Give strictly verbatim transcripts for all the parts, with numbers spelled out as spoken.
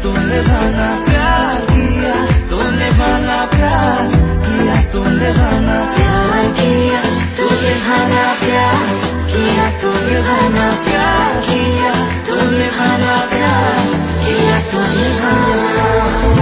तूने भाना प्यार किया, तूने भाना प्यार किया, तूने भाना प्यार किया, तूने भाना प्यार किया, तूने भाना प्यार किया, तूने भाना प्यार किया, तूने भाना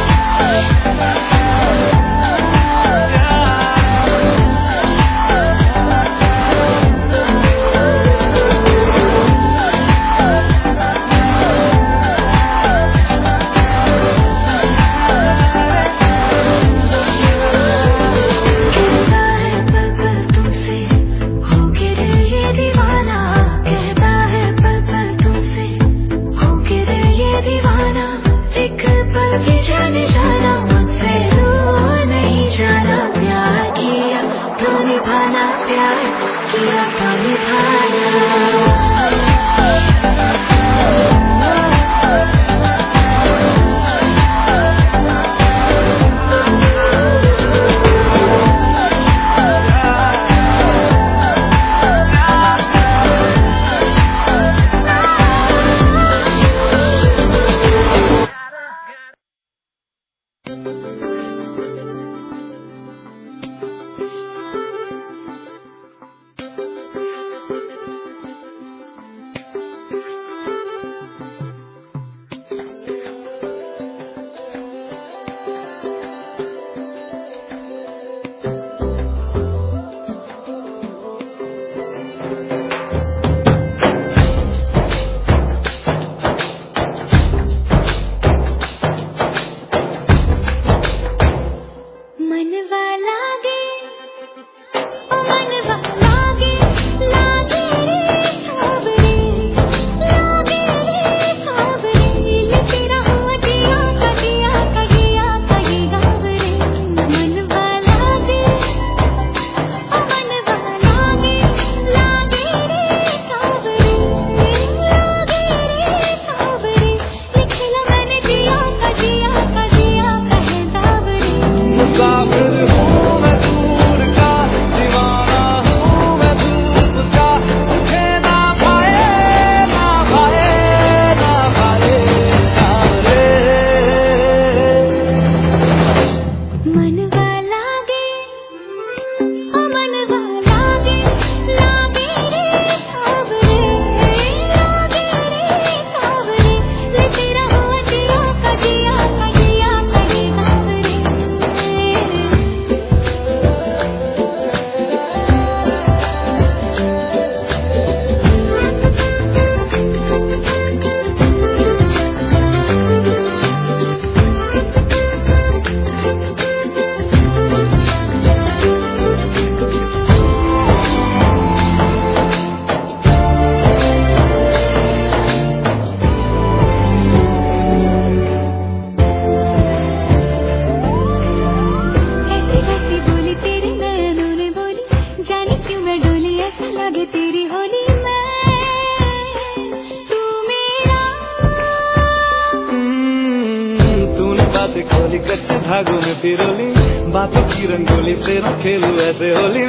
खोली कच्चे धागों में पिरोली, बातों की रंगोली से न खेलूं ऐसे होली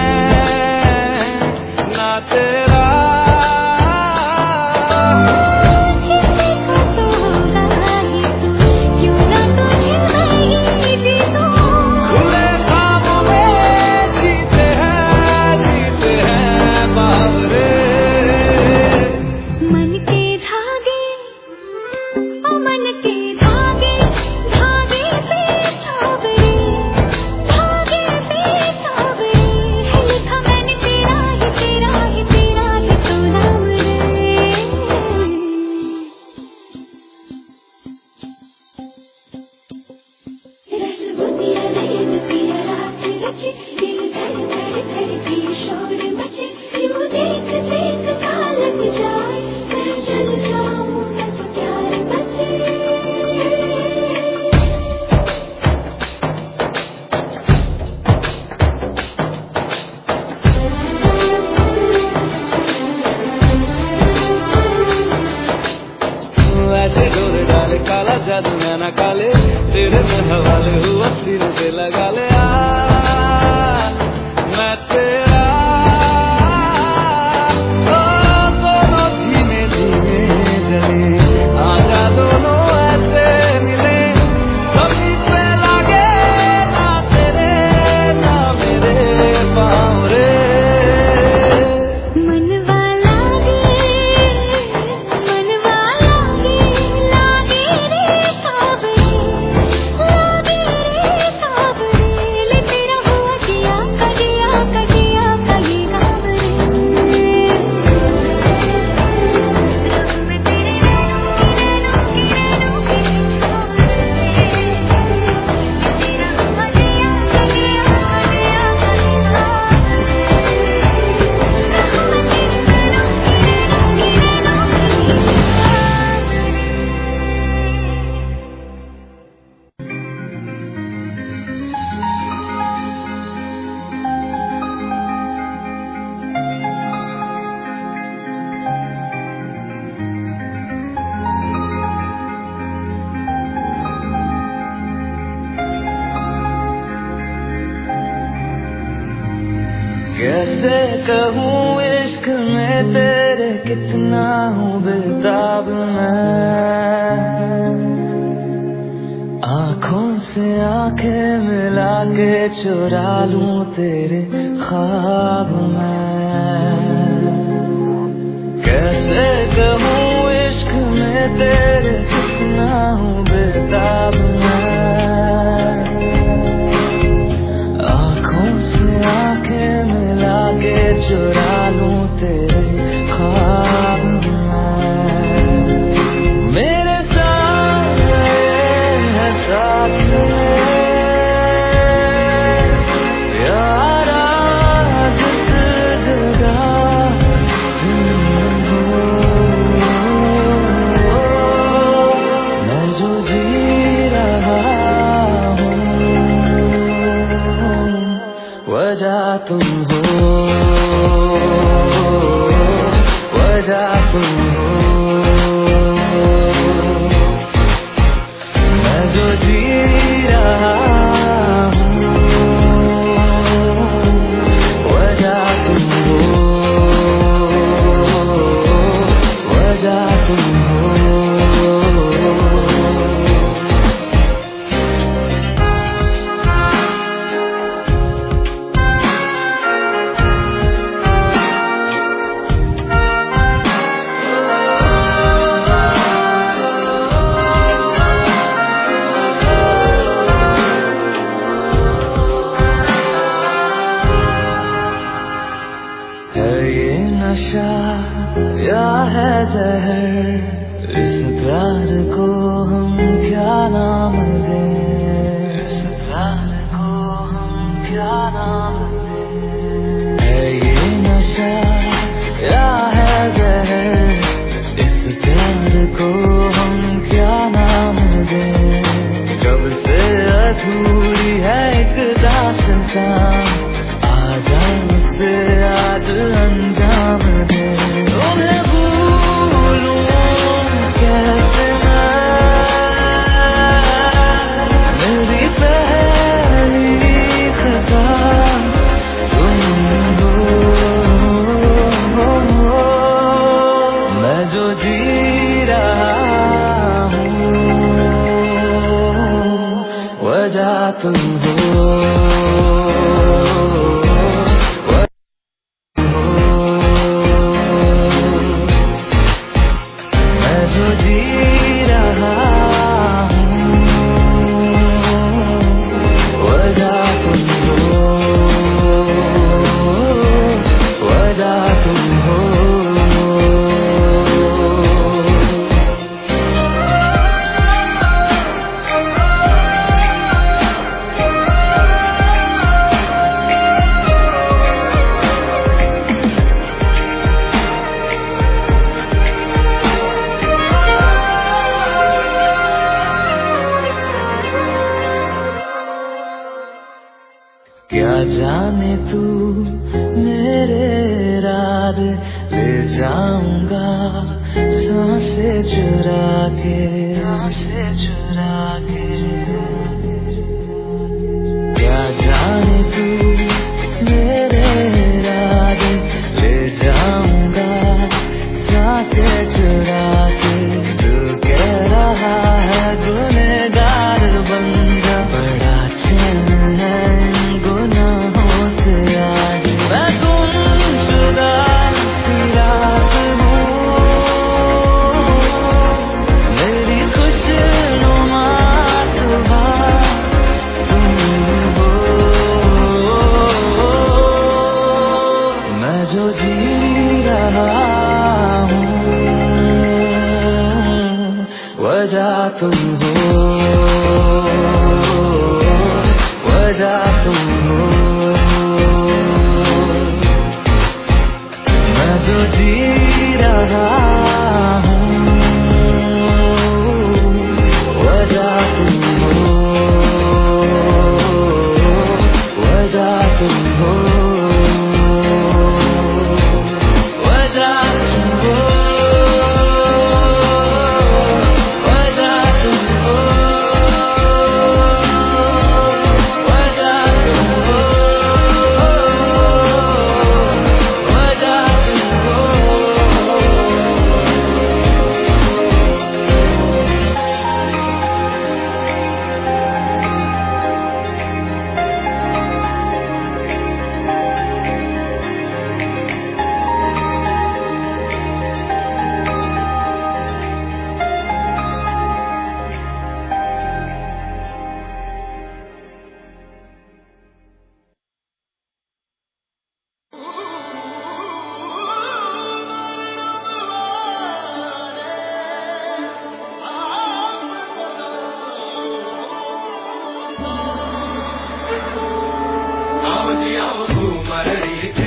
मैं ना तेरा। खुले ख्वाबों में जीते हैं जीते हैं बावरे, मन के धागे ओ मन के धागे धागे पे सावरे, धागे पे सावरे है लिखा मैंने तेरा ही तेरा ही तेरा ही तो नाम रे। रस बुनिया नयन पिया रात रचे, दिल धड़ धड़ धड़के शोर मचे, यूं देख देख लग जाए मैं चल जाऊं बस प्यार बचे। ऐसे डोरे डाले काला जादू मैं ना काले, तेरे में हवाले हुआ सीने से लगा ले आ, मैं तेरा ओ दोनों धीमे धीमे जले, आजा दोनों ऐसे कैसे कहूँ इश्क में तेरे कितना हूँ बेताब मैं, आँखों से आंखें मिला के चुरा लूं तेरे ख्वाब मैं। कैसे कहूँ इश्क में तेरे कितना हूँ बेताब मैं, आँखों से आंखें मिला के चुरा लूं तेरे ख्वाब मैं। मेरे साथ है साथ में यारा जिस जगह तुम हो, मैं जो जी रहा हूँ वजह तुम हो, वजह तुम हो, मैं जो जी रहा हूँ वजह तुम हो, वजह तुम हो। नशा या है जहर, इस प्यार को हम क्या नाम दें, इस प्यार को हम क्या नाम दें। है ये नशा या है जहर, इस प्यार को हम क्या नाम दें। कब से अधूरी है एक दास्तां, आजा मुझसे आज अंजाम दे। तुम्हें भूलूं कैसे मैं, मेरी पहली खता तुम हो, मैं जो जी रहा हूँ वजह तुम हो, क्या जाने तू मेरे इरादे ले जाऊंगा सांसें चुरा के, सांसें चुरा के। क्या जाने तू मेरे इरादे ले जाऊंगा सांसें चुरा के। तू कह रहा है गुनहगार बन जा, बड़ा चैन है गुनाहों से आज। मैं गुमशुदा सी रात हूँ, मेरी खुशनुमा सुबह तुम हो, मैं जो जी रहा हूँ वजह तुम हो, वजह तुम हो, मैं जो जी रहा हूँ वजह तुम हो, वजह तुम हो, वजह तुम हो, वजह तुम हो, वजह तुम हो।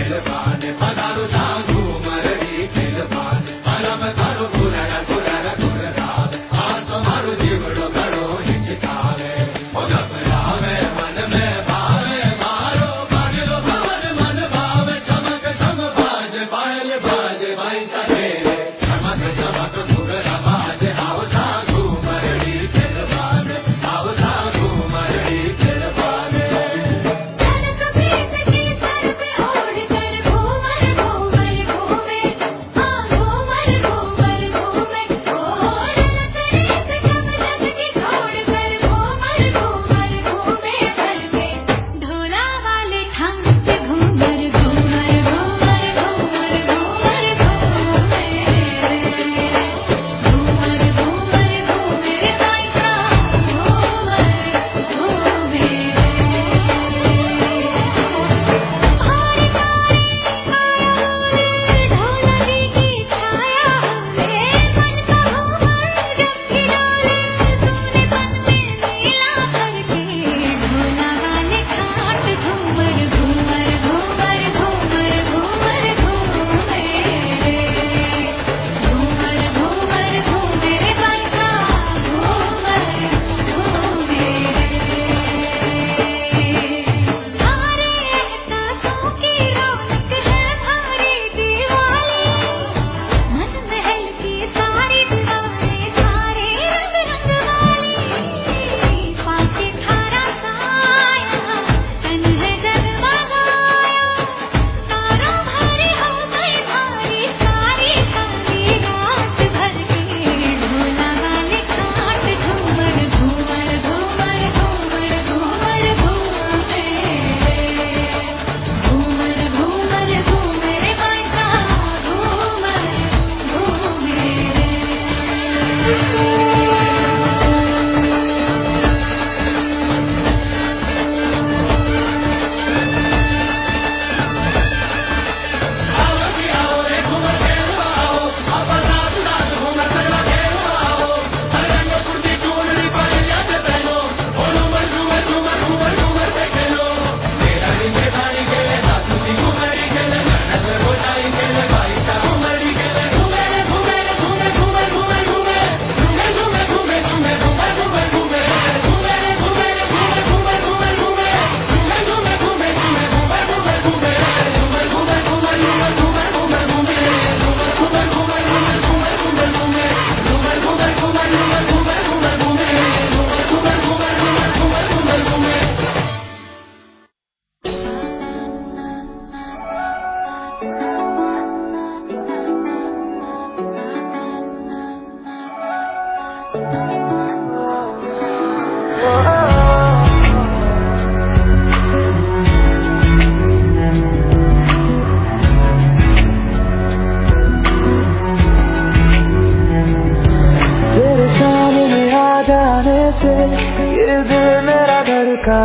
का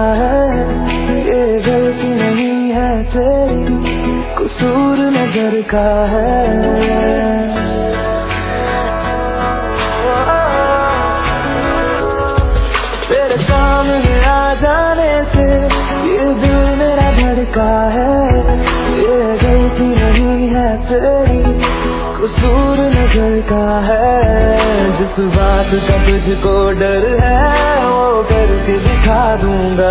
है, ये गलती नहीं है तेरी, कसूर नजर का है। तेरे सामने आ जाने से ये दिल मेरा धड़का है, ये गलती नहीं है तेरी, कसूर नजर का है। जिस बात का तुझको डर है वो करके दिखा दूंगा।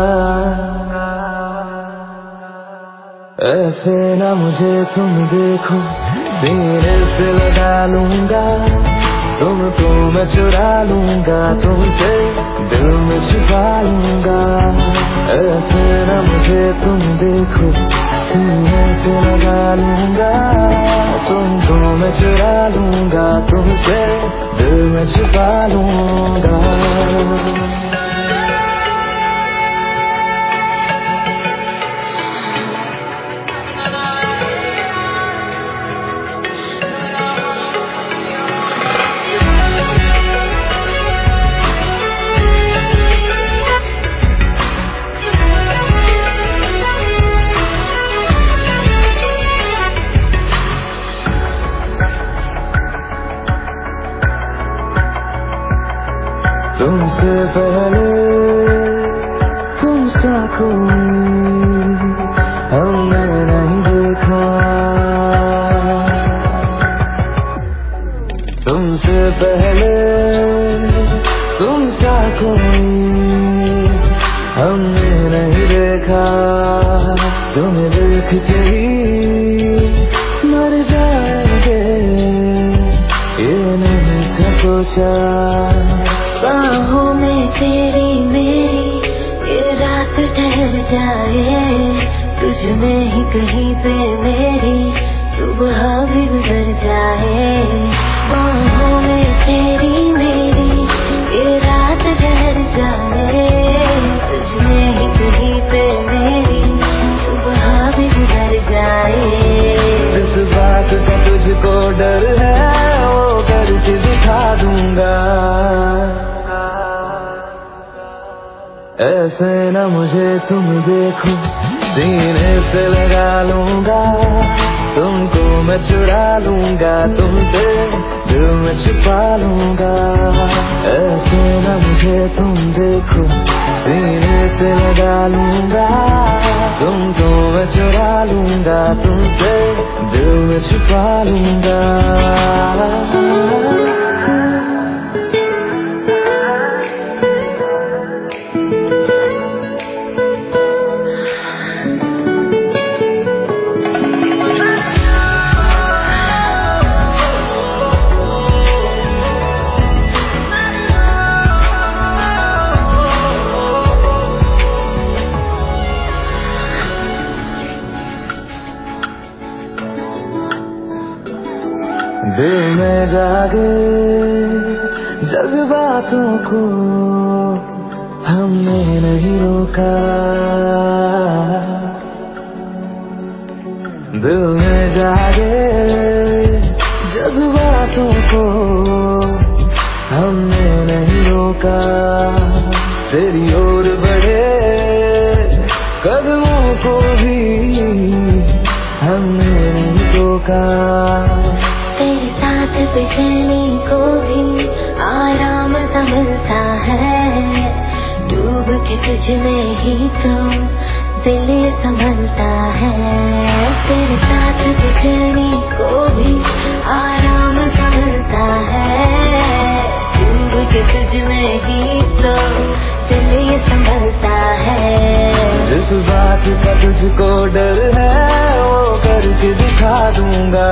ऐसे ना मुझे तुम देखो, सीने से लगा लूंगा, तुमको मैं चुरा लूंगा, तुमसे दिल में छुपा लूंगा। ऐसे ना मुझे तुम देखो, सीने से लगा लूंगा, तुमको मैं चुरा लूंगा, तुमसे दिल में छुपा लूंगा। तुमसे पहले तुमसा कोई हमने नहीं पहले तुम सा कोई हमने नहीं देखा, तुम्हें देखते ही मर जाएंगे, ये नहीं था सोचा। बाहों में तेरी मेरी ये रात ठहर जाए, तुझ में ही कहीं पे मेरी सुबह भी गुजर जाए। बाहों में तेरी मेरी ये रात ठहर जाए, तुझ में ही कहीं पे मेरी सुबह भी गुजर जाए। जिस बात का तुझको डर है वो करके दिखा दूंगा, ऐसे न मुझे तुम देखो, सीने से लगा लूंगा, तुमको मैं चुरा लूंगा, तुमसे दिल में छुपा लूंगा। ऐसे न मुझे तुम देखो, सीने से लगा लूंगा, तुमको मैं चुरा लूंगा, तुमसे दिल में छुपा लूंगा। दिल में जागे जज्बातों को हमने नहीं रोका, दिल में जागे जज्बातों को हमने नहीं रोका। तेरी ओर बढ़े कदमों को भी हमने नहीं रोका। तेरे साथ बेचैनी को भी आराम सा मिलता है, डूब के तुझ में ही तो दिल संभलता है। तेरे साथ बेचैनी को भी आराम सा मिलता है, डूब के तुझ में ही तो दिल संभलता है। जिस बात का तुझको डर है वो करके दिखा दूंगा,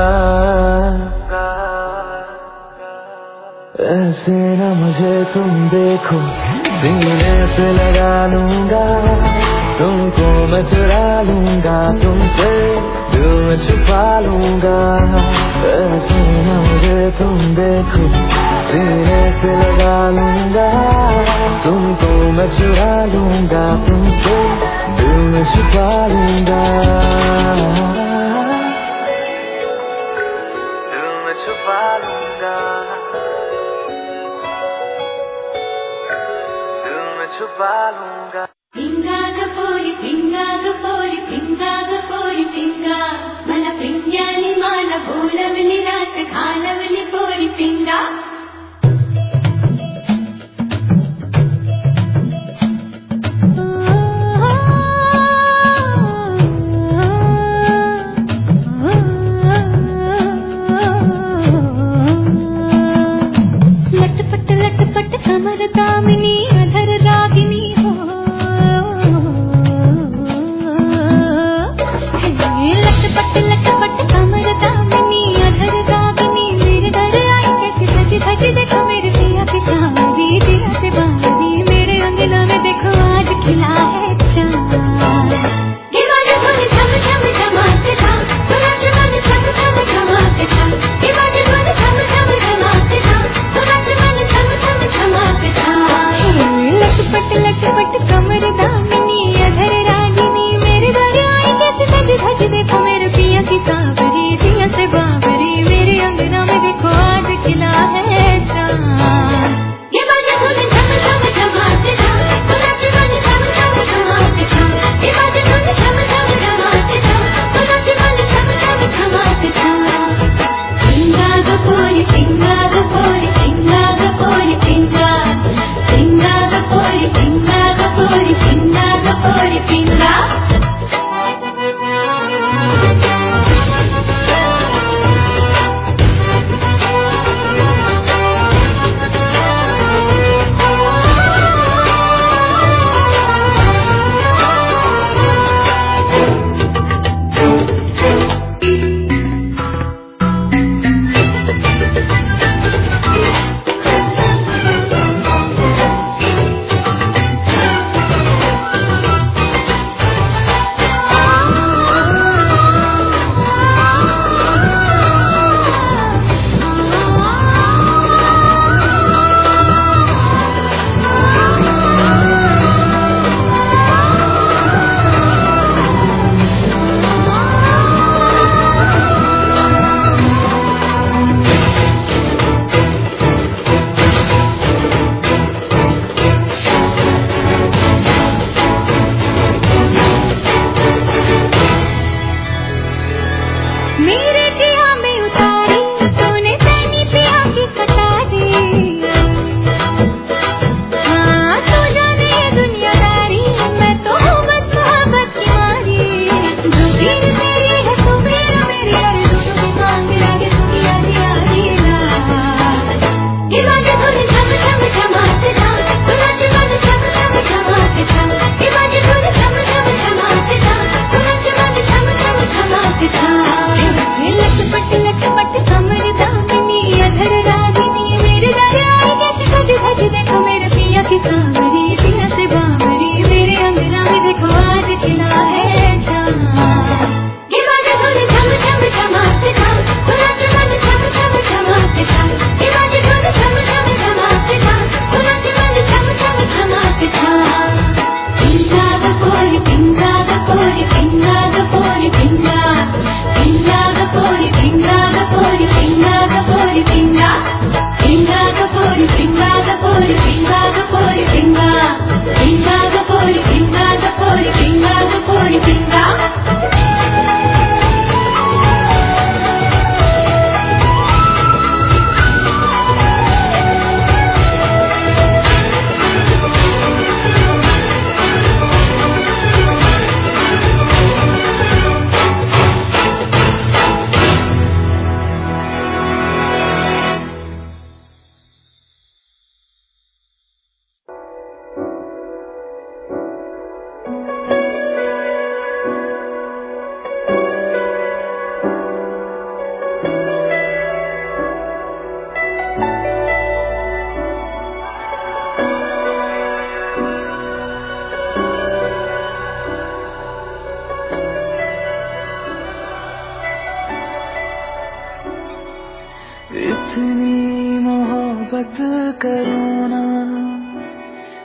ऐसे न मुझे तुम देखो, सीने से लगा लूंगा, तुमको मैं चुरा लूंगा, तुमसे दिल में छुपा लूंगा। ऐसे न मुझे तुम देखो, सीने से लगा लूंगा, तुमको मैं चुरा लूंगा, तुमसे दिल में छुपा लूंगा, दिल में छुपा लूंगा, दिल में छुपा लूंगा। పింగాగ పోరి పింగాగ పోరి పింగాగ పోరి పింగా మన పింగాని మాల బోలవలి రాత కాలవలి పోరి పింగా లటపట లటపట కమర దామిని అధర రాగిని लटपट लटपट कमर दामिनी अधर दामिनी मेरे घर आई कैसी सजी धजी देखो मेरे पिया की सावरी दिया से बारी मेरे अंगना में देखो आज खिला है चांद दीवाने धुन झम झम झमाते छम तुराज मन झम झम झमाते छम दीवाने धुन झम झम झमाते छम तुराज मन झम झम झमाते छम लटपट लटपट कमर दामिनी अधर रागिनी मेरे घर आई कैसी सजी धजी देखो मेरे पिया की सावरी दिया से बाबरी मेरे अंगना में देखो आज खिला है चांद ये बाजे धुन झम झम झमाते छम तुराज मन झम झम झमाते छम ये बाजे धुन झम झम झमाते छम तुराज मन झम झम झमाते छम पिंगा ग पोरी पिंगा ग पोरी पिंगा ग पोरी पिंगा पिंगा ग पोरी पिंगा ग पोरी पिंगा ग पोरी पिंगा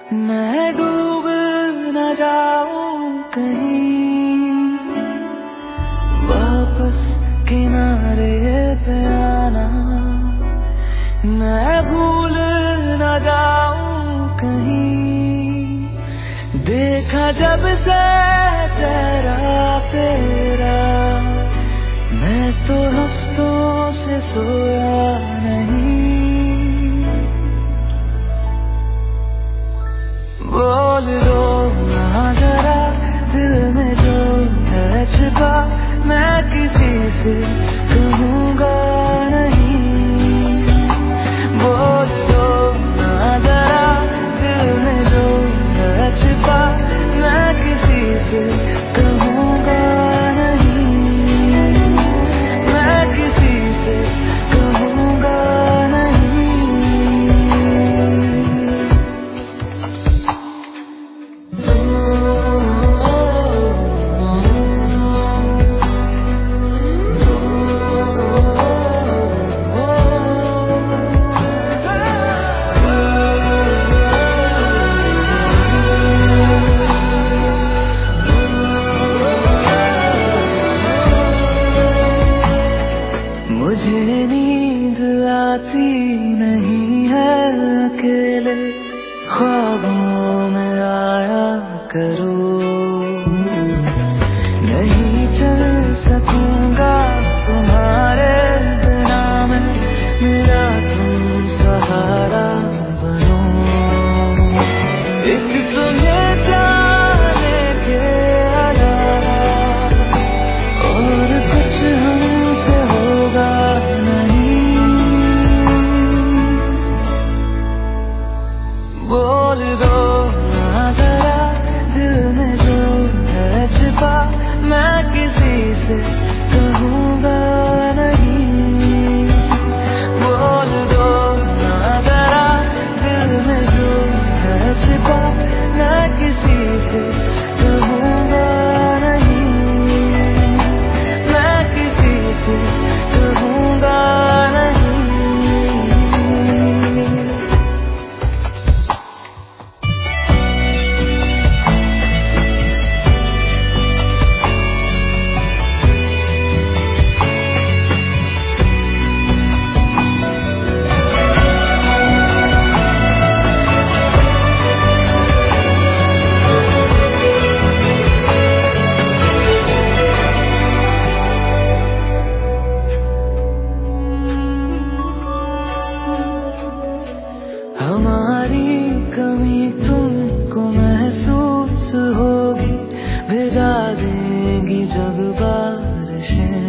मैं डूब न जाऊं कहीं, वापस किनारे पे आना। मैं भूल न जाऊं कहीं, देखा जब से चेहरा तेरा, मैं तो हफ्तों से सोया नहीं। बोल दो ना जरा दिल में जो है छिपा, मैं किसी से कहूँगा नहीं। बोल दो ना जरा दिल में जो है छिपा, मैं किसी से कहूँगा नहीं। मैं किसी से कहूँगा नहीं। मुझे नींद आती नहीं है अकेले, ख्वाबों में आया करो। नहीं चल सकूंगा तुम्हारे बिना मैं, मेरा तुम सहारा बनो। एक तुम्हें जाने के अलावा और कुछ हमसे होगा नहीं। बोल दो ना जरा दिल में जो है छिपा, मैं किसी से कहूँगा नहीं। बोल दो ना जरा दिल में जो है छिपा, मैं किसी से कहूँगा नहीं। मैं किसी से कहूँगा नहीं। हमारी कमी तुमको महसूस होगी, भिगा देंगी जब बारिशें।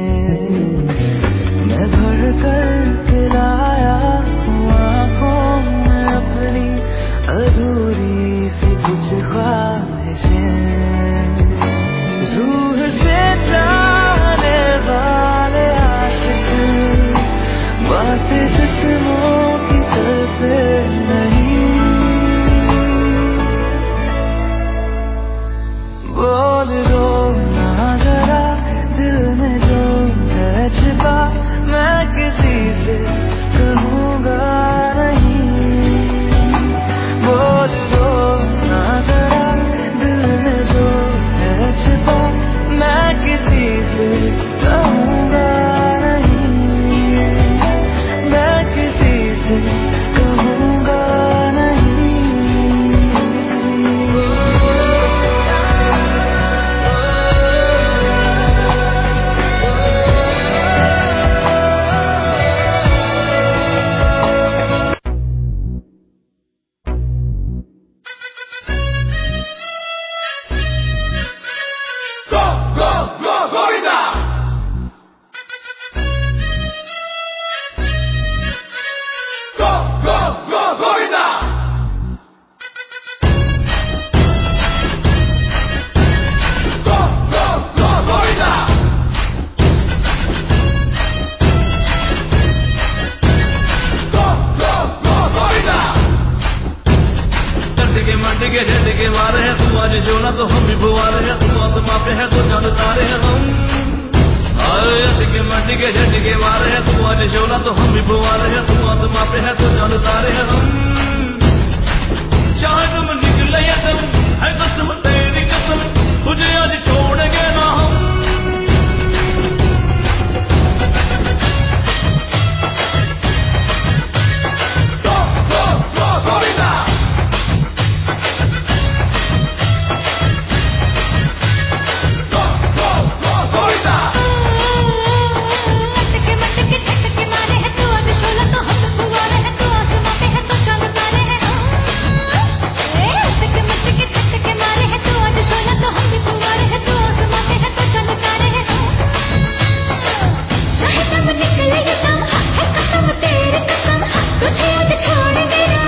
मैं भर कर के लाया हूँ आँखों में अपनी अधूरी सी कुछ ख्वाहिशें। रूह से जाने वाले आशिक बातें जिस्मों की करते नहीं। बोल दो ना जरा दिल में जो है छिपा, मैं किसी से कहूँगा नहीं। बोल दो ना जरा दिल में जो है छिपा, मैं किसी से कहूँगा नहीं। मैं किसी से कहूँगा नहीं। Go, go, go, Govinda! Go, go, go, Govinda! Go, go, go, Govinda! Go, go, go, Govinda! Chand के मंड के झंड के मारे हैं तुम आज जोना तो हम भी बुआरे हैं, तुम आत्मा पे है तो जान तारे हैं हम। चंड के मंड के झंड के मारे हैं तुम आज जोना तो हम भी बुआरे हैं, तुम आत्मा पे है तो जान तारे हैं हम। चाहे दम है कसम तेरी कसम तुझे आज छोड़ेंगे ना हम Go, go, go, Florida! Go, go, go, Florida! अटके मटके झटके मारे हैं तू आज शोला तो हम फुवारे हैं तू आसमां पे है तो चांद तारे हैं ए अटके मटके झटके मारे हैं तू आज शोला तो हम भी फुवारे हैं तू आसमां पे है तो चांद तारे हैं चाहे दम निकले ये दम है कसम तेरी कसम तुझे आज छोड़ेंगे ना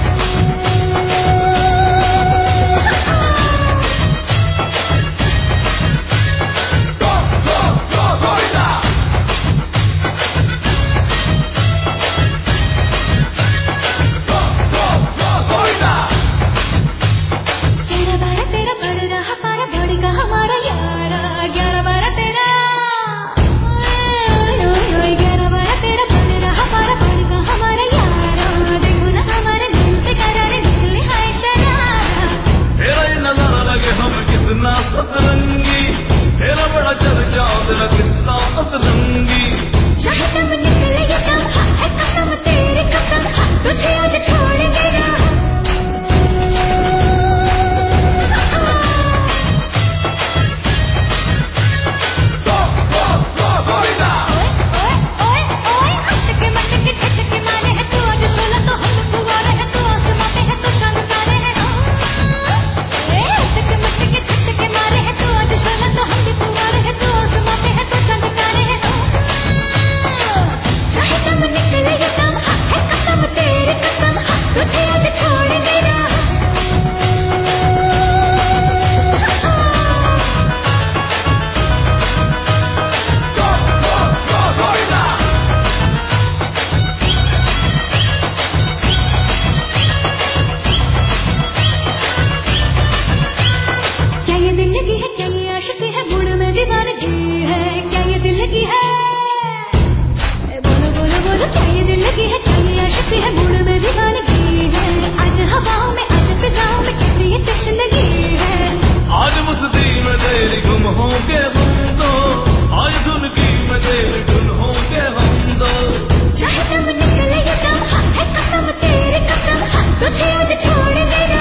Go, go, go, Florida! Go, go, go, Florida! ग्यारह बारह तेरा बढ़ रहा पारा बढ़ेगा हमारा यारा ग्यारह बारह तेरा ओए ओए ग्यारह बारह तेरा बढ़ रहा पारा बढ़ेगा हमारा यारा देखो ना हमारे दिल पे करारे निकले हाय शरारा तेरा ये नजारा लगे हम कितना सतरंगी तेरा बड़ा चर्चा तेरा कितना सतरंगी चाहे दम निकले ये दम है कसम तेरी कसम तुझे आज छोड़ेंगे ना Go, go, go, Florida! ओए ओए ओए ओए अटके मटके झटके मारे हैं तू आज शोला तो हम फुवारे हैं तू आसमां पे है तो चांद तारे हैं ए अटके मटके झटके मारे हैं तू आज शोला तो हम भी फुवारे हैं तू आसमां पे है तो चांद तारे हैं चाहे दम निकले ये दम है कसम तेरी कसम तुझे आज छोड़ेंगे ना Go, go, go, Florida! क्या ये दिल लगी है क्या ये आशिकी है गुण में दीवानगी है क्या ये दिल लगी है ए बोलो बोलो बोलो क्या ये दिल लगी है क्या ये आशिकी है गुण में दीवानगी है आज हवाओं में आज फिजाओं में कैसी ये तशनगी है आज मस्ती में तेरी गुम हो के हम दो आज धुन की में तेरी धुन हो के हम दो चाहे दम निकले ये दम है कसम तेरी कसम तुझे आज छोड़ेंगे ना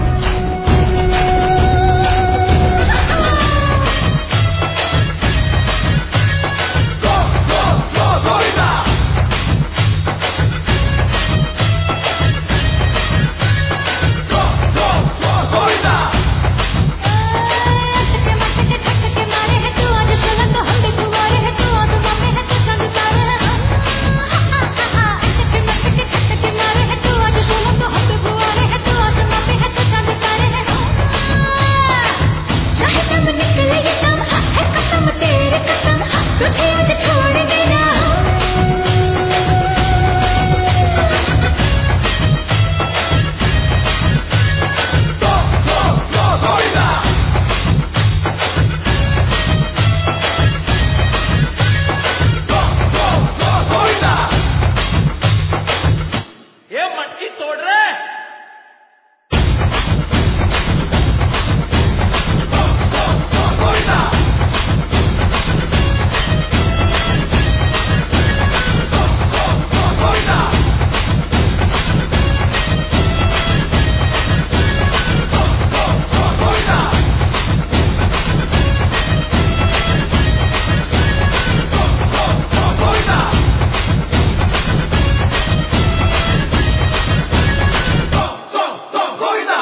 Go, go, go, Florida! Go, go, go, Florida! अटके मटके झटके मारे हैं तू आज शोला तो हम भी फुवारे हैं तू आसमां पे है तो चांद तारे हैं अटके मटके झटके मारे हैं तू आज शोला तो हम भी फुवारे हैं तू आसमां पे है तो चांद तारे हैं चाहे दम निकले ये दम है कसम तेरी कसम तुझे आज छोड़ेंगे ना Go, go, go, Florida! Go, go, go, Florida! ये मटकी तोड़ रहे Go, go, go, Florida! Go, go, go, Florida! Go, go, go, Florida! Go, go, go, Florida! Go, go, go, Florida!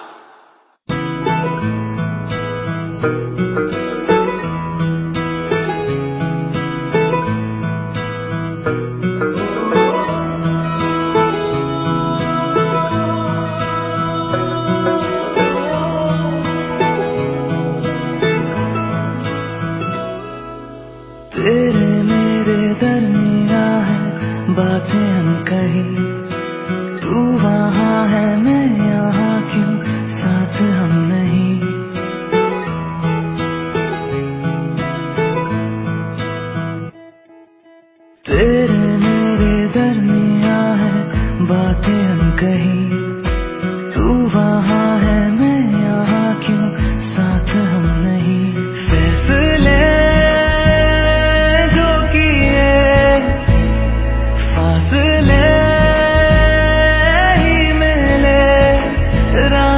तेरे मेरे दरमिया है बातें हम कही तू वहाँ है मैं यहाँ क्यों साथ हम नहीं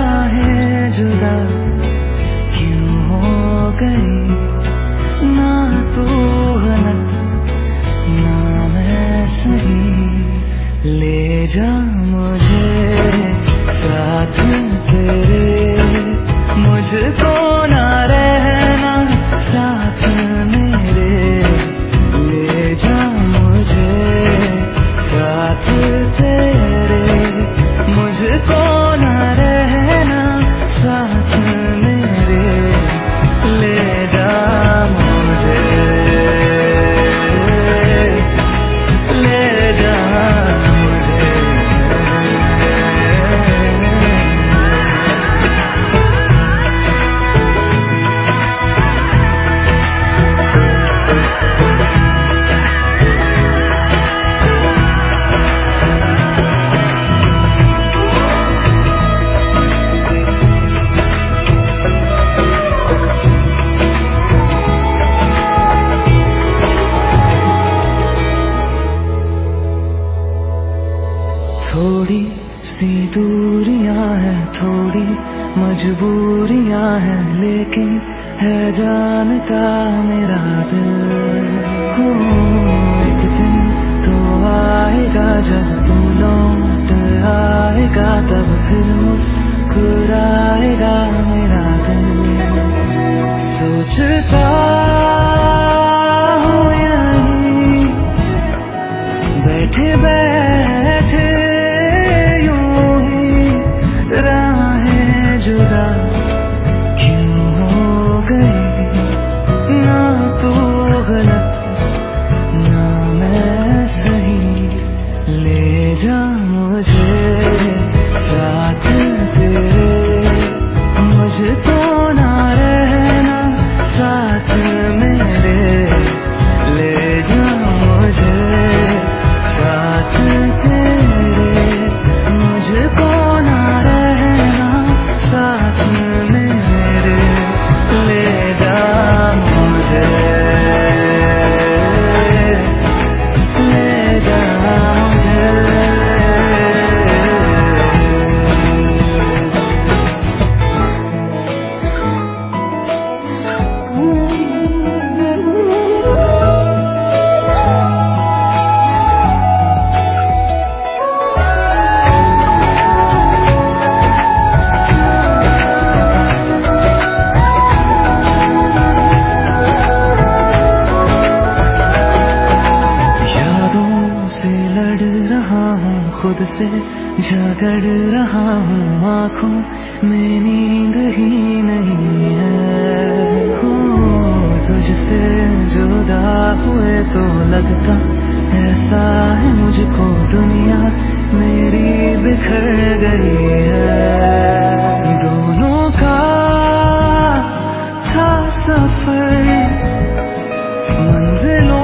राहें जुदा क्यों हो गई, ना तू गलत ना मैं सही। ले जा मुझे साथ तेरे, मुझको ना रहना साथ मेरे। ले जा मुझे साथ तेरे, मुझको ना रहना साथ मेरे। ले जा मुझे, ले जा मुझे। थोड़ी सी दूरियां हैं, थोड़ी मजबूरियां हैं, लेकिन है जानता मेरा दिल। हो एक दिन तो आएगा जब तू लौट आएगा, तब फिर मुस्कुराएगा मेरा दिल। सोचता हूँ यहीं बैठे बैठे राहें जुदा क्यों हो गई, ना तू गलत ना मैं सही। ले जा मुझे साथ तेरे, मुझको ना रहना साथ मेरे। ले जा मुझे साथ तेरे, मुझको ना रहना साथ मेरे। ले जा मुझे, ले जा मुझे। खुद से झगड़ रहा हूँ, आँखों में नींद ही नहीं है। हो तुझसे जुदा हुए तो लगता ऐसा है मुझको दुनिया मेरी बिखर गई है। दोनों का था सफर मंजिलों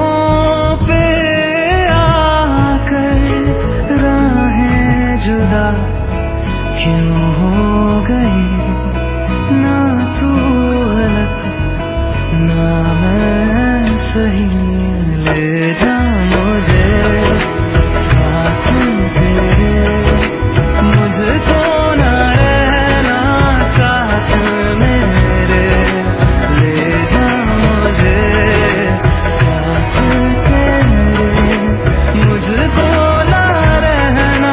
जुदा क्यों हो गई, ना तू गलत ना मैं सही। ले जा मुझे साथ तेरे, मुझको ना रहना साथ मेरे। ले जा मुझे साथ तेरे, मुझको ना रहना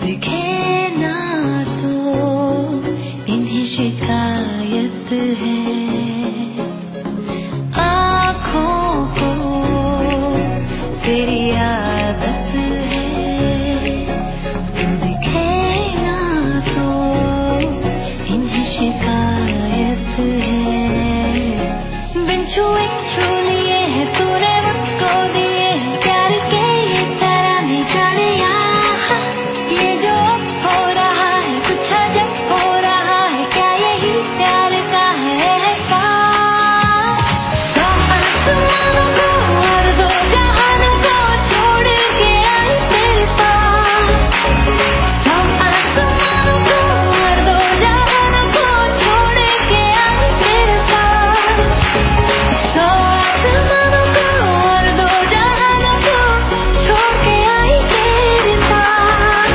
दिखे ना तो इन्हें शिकायत है, आँखों को तेरी आदत है, तू दिखे ना तो इन्हें शिकायत है। बिन छुए छू लिए है तूने मुझको दिए हैं प्यार के ये तराने जाने यहाँ, ये जो अब हो रहा है कुछ अजब हो रहा है, क्या यही प्यार का है एहसास। तो आसमानों को और दो जहानों को छोड़ के आई तेरे पास, तो आसमानों को और दो जहानों को छोड़ के आई तेरे पास, तो आसमानों को और दो जहानों को छोड़ के आई तेरे पास।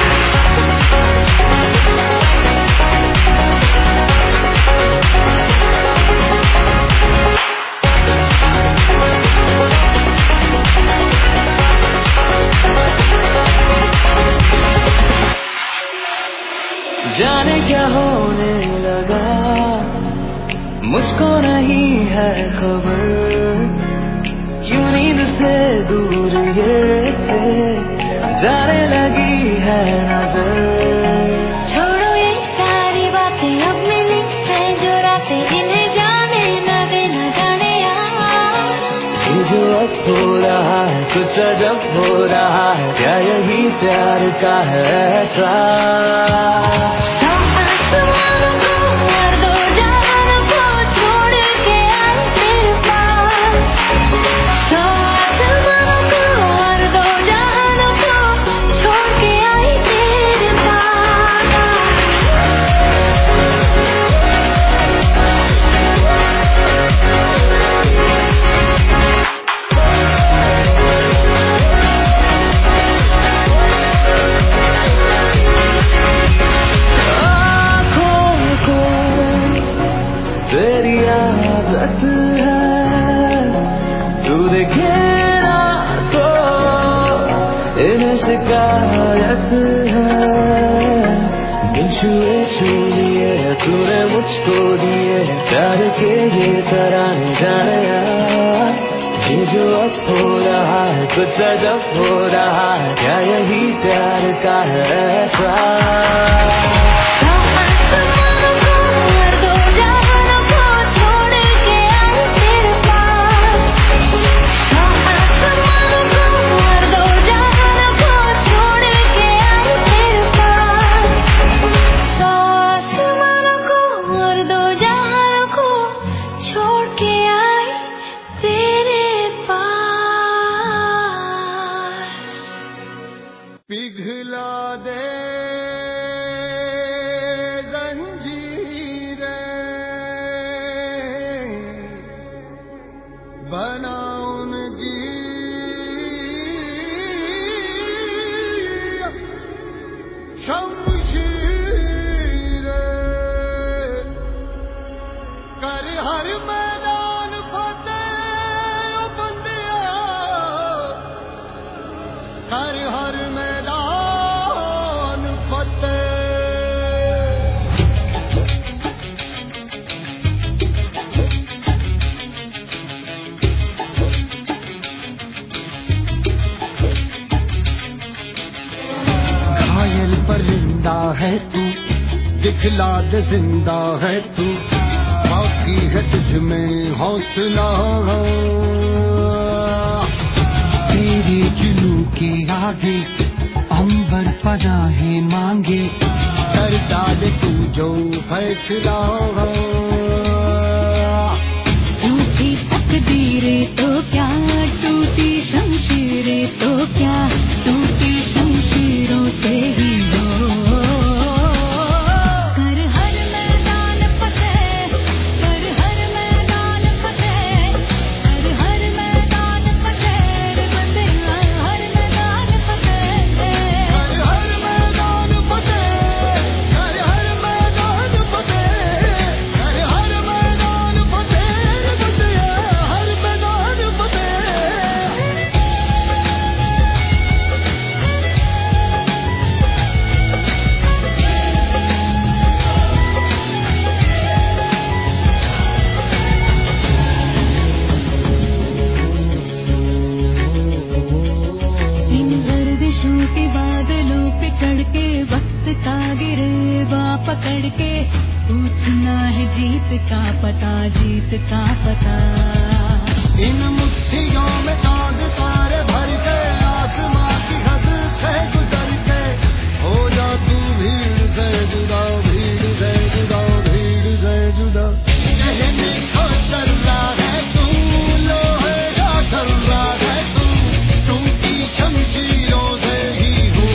जाने क्या होने लगा, मुझको नहीं है खबर, क्यों नींद से दूर ये जाने लगी है नजर। छोड़ो ये सारी बातें, अब मिली है जो रातें, इन्हें जाने न देना जाने यार। ये जो अब हो रहा है कुछ अजब हो रहा है, क्या यही प्यार का है एहसास। तो आसमानों को और दो जहानों को छोड़ के आई तेरे पास, तो आसमानों को और दो जहानों को छोड़ के आई तेरे पास। आँखों को तेरी आदत है, तू देखे ना तो इन्हें शिकायत है। बिन छुए छू लिए तूने मुझको दिए प्यार के ये तराने जाने यार। ये जो अब हो रहा है कुछ अजब हो रहा है, क्या यही प्यार का है एहसास। तो आसमानों को और दो जहानों को छोड़ के आई तेरे पास, तो आसमानों को और दो जहानों को छोड़ के आई तेरे पास, तो आसमानों को और दो जहानों को छोड़ के आई तेरे पास। पिघला दे जंजीरें, बना उनकी शमशीरें, कर हर मैदान फतेह ओ बंदिया, कर हर मैदान फतेह। घायल परिंदा है तू, दिखला दे जिंदा है तू, बाकी है तुझ में हौसला। तेरे जुनू के आगे अंबर पनाहे मांगे, कर डाले तू जो फैसला। टूटी तकदीरें तो क्या, टूटी शमशीरें तो क्या, टूटी शमशीरों से ही हो। कर हर मैदान फतेह, कर हर मैदान फतेह, कर हर मैदान फतेह, बंदे हर मैदान फतेह, कर हर मैदान फतेह, कर हर मैदान फतेह, कर हर मैदान फतेह, बंदिया हर मैदान फतेह। वक्त का गिरबा पकड़ के पूछना है जीत का पता, जीत का पता। इन मुट्ठियों में आग तारे भर के आसमां की हद से गुजर के हो जा तू भीड़ से जुदा, भीड़ से जुदा, भीड़ से जुदा। कहने को चल रहा है तू, लोहे का चल रहा है तू, टूटी शमशीरों से ही हो।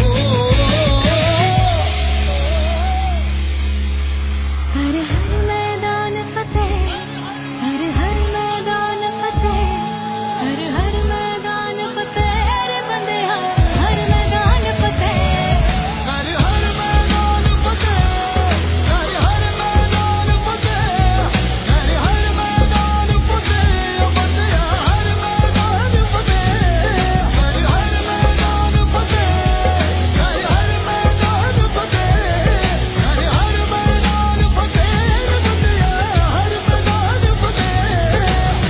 हर हर मैदान फतेह, हर हर मैदान फतेह, हर हर मैदान फतेह रे बंदेया, हर मैदान फतेह। हर हर मैदान फतेह, हर हर मैदान फतेह, हर हर मैदान फतेह, बंदेया हर मैदान फतेह। हर हर मैदान फतेह, हर हर मैदान फतेह, हर हर मैदान फतेह, बंदेया हर मैदान फतेह।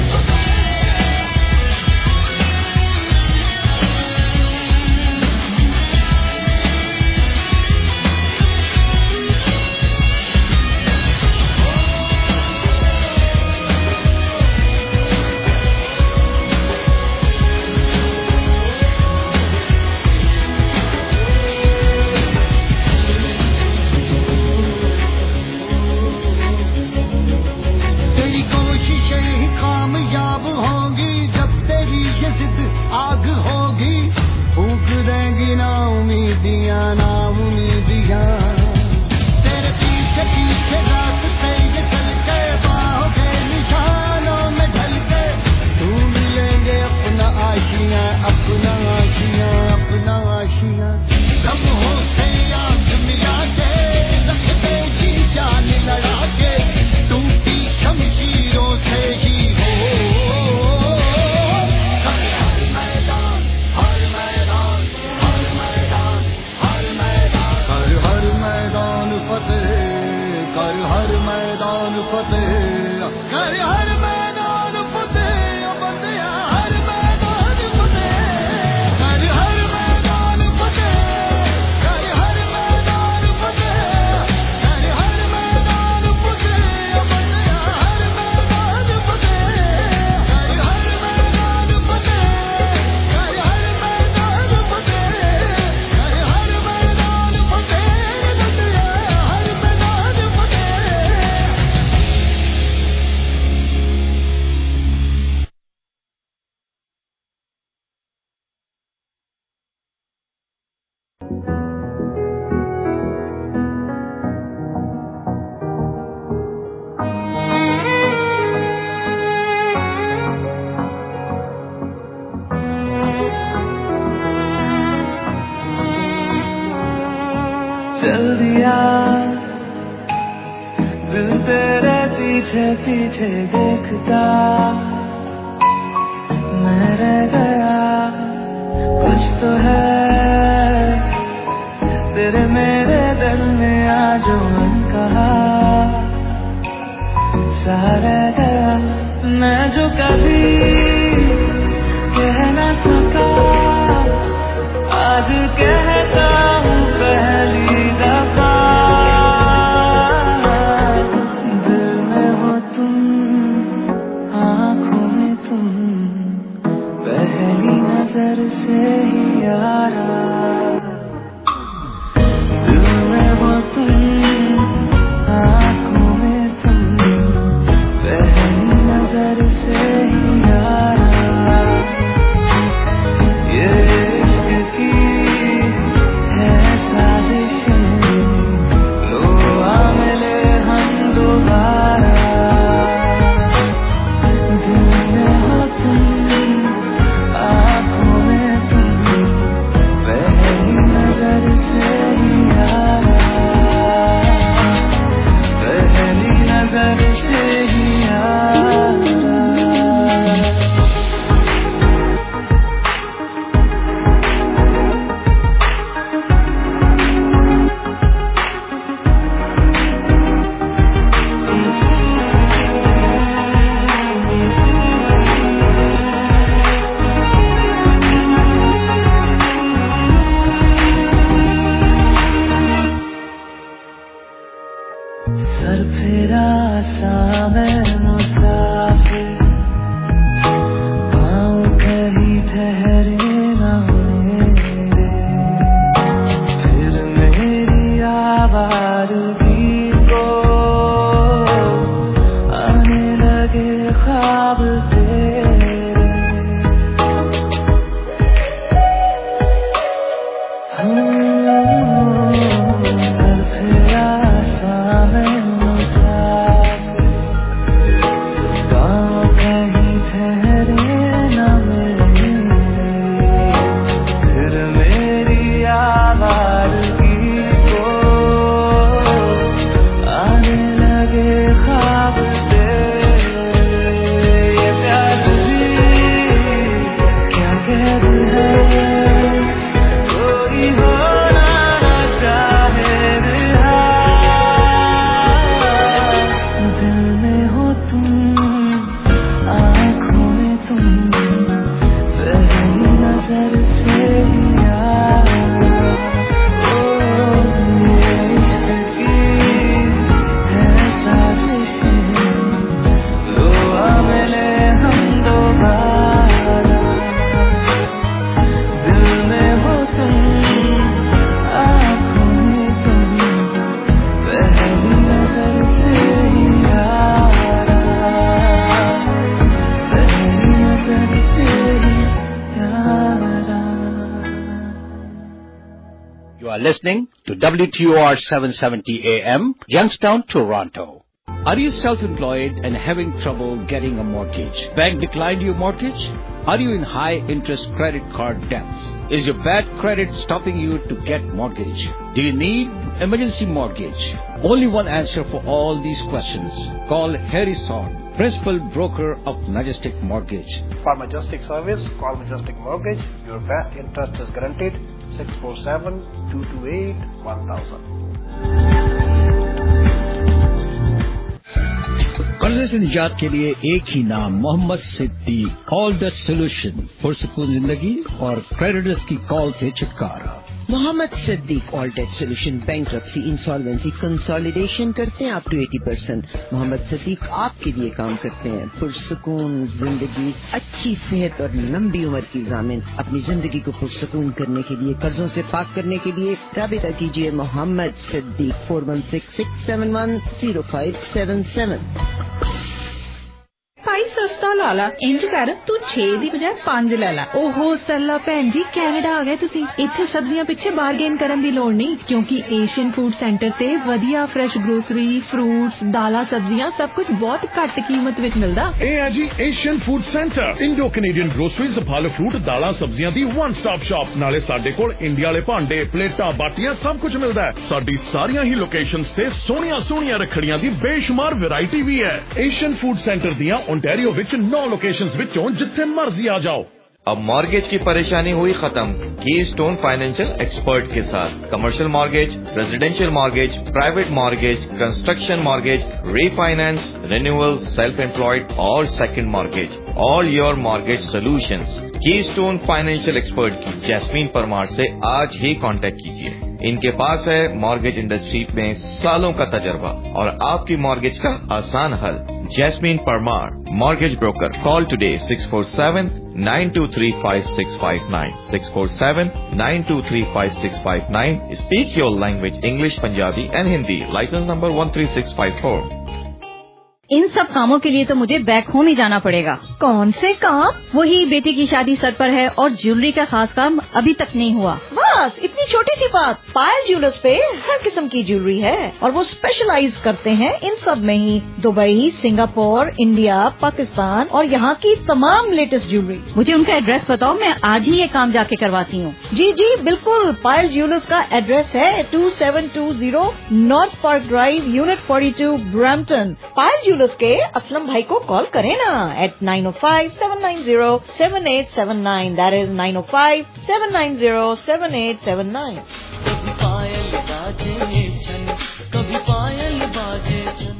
तेरी कोशिशें ही कामयाब होंगी जब तेरी ये जिद आग होगी। फूक देंगी ना उम्मीदियां, ना उम्मीदियां। तेरे पीछे पीछे रास्ते ये चल के बाहों के निशानों में ढल के तू मिलेंगे अपना आशियां, अपना आशियां, अपना आशियां। सब होते आंख मिला के रख दे जी जान लड़ा के, टूटी शमशीरों से ही हो। हर मैदान, हर मैदान, हर मैदान, हर मैदान, हर हर मैदान फतेह, कर हर मैदान फतेह, कर हर मैदान फतेह, बंदेया हर मैदान फतेह। कर हर मैदान फतेह, कर हर मैदान फतेह, कर हर मैदान फतेह, बंदेया हर मैदान फतेह। कर हर मैदान फतेह, कर हर मैदान फतेह, कर हर मैदान फतेह, बंदेया हर मैदान फतेह। चल दिया दिल तेरे पीछे पीछे देखता, मैं रह गया कुछ तो है तेरे मेरे दिल में आज मन कहा सा रह गया। मैं जो कभी कह ना सका आज कहता हूँ पहली दफा। दिल में हो तुम, आँखों में तुम, पहली नजर से ही यारा। दिल में हो तुम, आँखों में तुम, पहली नजर से ही यारा। ये इश्क की है listening to W T O R seven seventy A M, Youngstown, Toronto. Are you self-employed and having trouble getting a mortgage? Bank declined your mortgage? Are you in high-interest credit card debts? Is your bad credit stopping you to get mortgage? Do you need emergency mortgage? Only one answer for all these questions. Call Harry Son, Principal Broker of Majestic Mortgage. For Majestic Service, call Majestic Mortgage. Your best interest is guaranteed. six four seven, two two eight, one thousand. कर्ज से निजात के लिए एक ही नाम, Mohammed Siddique. Call the solution, पुरसुकून जिंदगी और क्रेडिटर्स की कॉल से छुटकारा। Mohammed Siddique all debt solution, bankruptcy, insolvency, consolidation करते हैं अप टू अस्सी परसेंट। मोहम्मद सिद्दीक आपके लिए काम करते हैं। पुरसुकून जिंदगी, अच्छी सेहत और लंबी उम्र की ज़ामिन। अपनी जिंदगी को पुरसुकून करने के लिए, कर्जों से पाक करने के लिए राबिता कीजिए Mohammed Siddique four one six six seven one zero five seven seven. भाई सस्ता ला ला, इंज कर तू छे दी बजाय पांच ला ला। ओहो सरला भैन जी, कैनेडा आ गए तुसी। इत्थे सब्जियां पिछे बारगेन करन दी लोड़ नहीं, क्योंकि एशियन फूड सेंटर ते वधिया फ्रेश ग्रोसरी, फ्रूट्स, दाला, सब्जियां सब कुछ बहुत घट कीमत विच मिलदा। ए है जी Asian food centre, Indo Canadian groceries, फल फ्रूट, दाला, सब्जियां दी वन स्टॉप शॉप। नाले साडे कोल इंडिया वाले भांडे, प्लेटां, बाटियां सब कुछ मिलदा है। साडी सारियां ही लोकेशंस ते सोहणियां सोहणियां रखड़ियां दी बेशुमार वैरायटी भी है। एशियन फूड सेंटर दियां ओंटारियो विच नौ लोकेशंस विचों जिथे मर्जी आ जाओ। अब मॉर्गेज की परेशानी हुई खत्म कीस्टोन फाइनेंशियल एक्सपर्ट के साथ। Commercial mortgage, residential mortgage, private mortgage, construction mortgage, refinance, renewal, self employed और second mortgage, all your mortgage solutions. Keystone financial expert की जैस्मीन परमार से आज ही कांटेक्ट कीजिए। इनके पास है मॉर्गेज इंडस्ट्री में सालों का तजर्बा और आपकी मॉर्गेज का आसान हल। Jasmine Parmar, mortgage broker. Call today six four seven, nine two three five six five nine, six four seven, nine two three five six five nine. Speak your language English, Punjabi and Hindi. Licence number one three six five four. इन सब कामों के लिए तो मुझे back home ही जाना पड़ेगा। कौन से काम? वही बेटी की शादी सर पर है और ज्वेलरी का खास काम अभी तक नहीं हुआ। बस इतनी छोटी सी बात। पायल ज्वेलर्स पे हर किस्म की ज्वेलरी है और वो स्पेशलाइज करते हैं इन सब में ही। दुबई, सिंगापुर, इंडिया, पाकिस्तान और यहाँ की तमाम लेटेस्ट ज्वेलरी। मुझे उनका एड्रेस बताओ, मैं आज ही ये काम जाके करवाती हूँ। जी जी बिल्कुल। पायल ज्वेलर्स का एड्रेस है two seven two zero north park drive, unit forty two, Brampton. Payal के असलम भाई को कॉल करें ना eight nine O five seven nine zero seven eight seven nine. That is nine O five seven nine zero seven eight seven nine. कभी पायल बाजे छन, कभी पायल बाजे छन।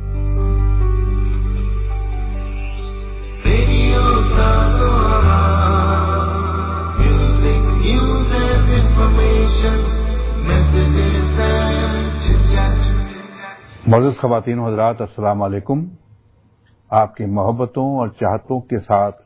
रेडियो का सहारा, music, news and information, messages and chitchat. मौजूद ख़वातीन और हज़रात, अस्सलाम वालेकुम। आपकी मोहब्बतों और चाहतों के साथ